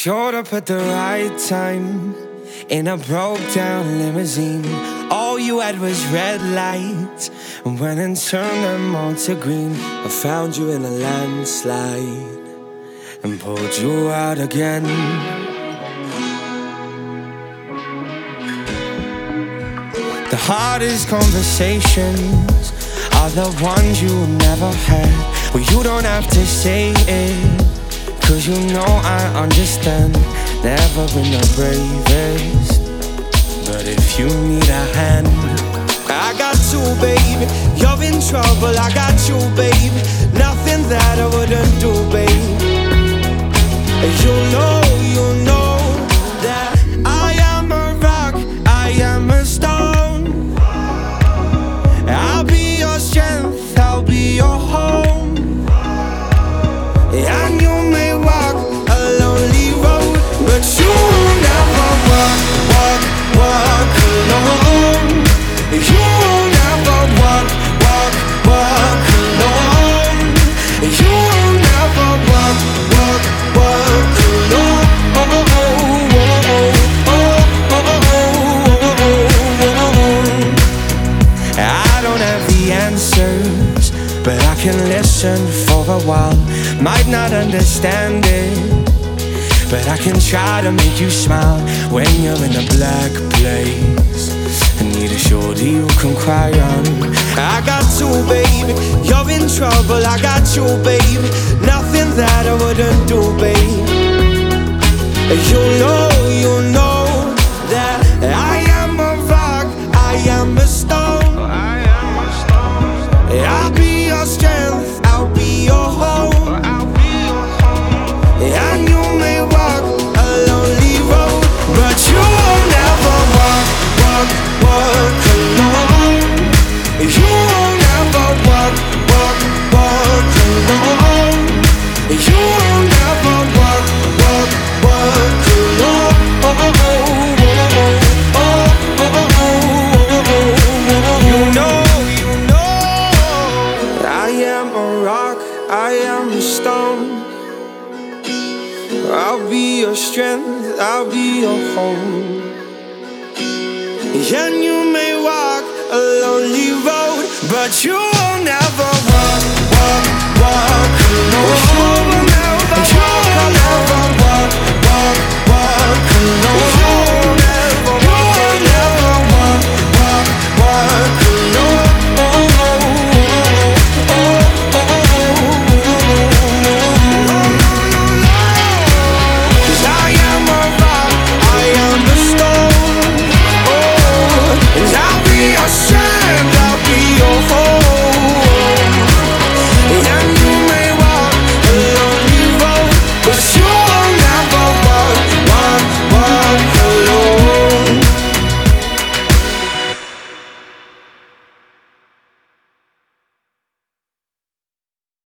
Showed up at the right time in a broke down limousine. All you had was red lights and went and turned them all to green. I found you in a landslide and pulled you out again. The hardest conversations are the ones you never had. Well, you don't have to say it, 'cause you know I understand. Never been the bravest, but if you need a hand, I got you, baby. You're in trouble, I got you, baby. Nothing that I wouldn't do, baby. You know that I am a rock, I am a stone. I'll be your strength, I'll be your home. And you may walk a lonely road, but you will never walk alone. You will never walk alone. You will never walk alone. I don't have the answers, but I can listen for a while. Might not understand it, but I can try to make you smile when you're in a black place. I need a shoulder you can cry on. I got you, baby. You're in trouble, I got you, baby. Nothing that I wouldn't do, baby. You know that I am a rock, I am a stone. I'll be your strength, I'll be your home. And you may walk a lonely road, but you will never walk alone. You will never walk alone. You will never walk alone. You know I am a rock, I am a stone. I'll be your strength, I'll be your home. And you may walk a lonely road, but you